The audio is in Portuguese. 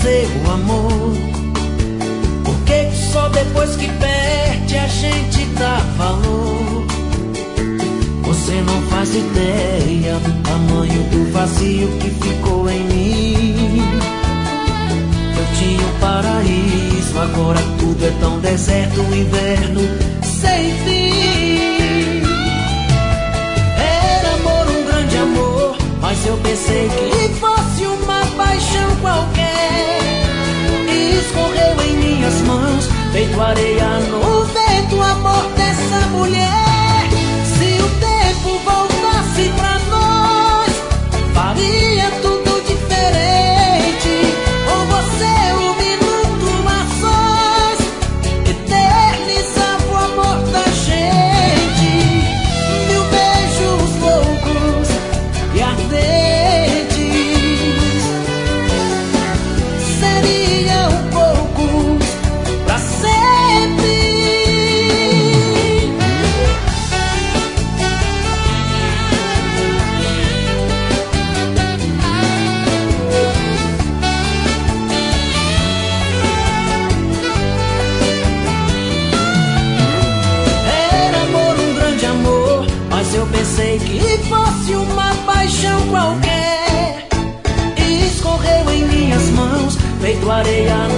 seu amor. Por que só depois que perde a gente dá valor? Você não faz ideia do tamanho do vazio que ficou em mim. Eu tinha um paraíso, agora tudo é tão deserto, um inverno sem fim. Era amor, um grande amor, mas eu pensei que fosse uma paixão qualquer. E escorreu em minhas mãos, feito areia no vento, o amor dessa mulher. Se o tempo voltasse pra nós, faria tudo diferente. Com você um minuto a sós, eternizava o amor da gente. Mil beijos loucos e ardentes seriam poucos pra sempre. Era amor, um grande amor, mas eu pensei que fosse uma paixão qualquer. E escorreu em minhas mãos, feito areia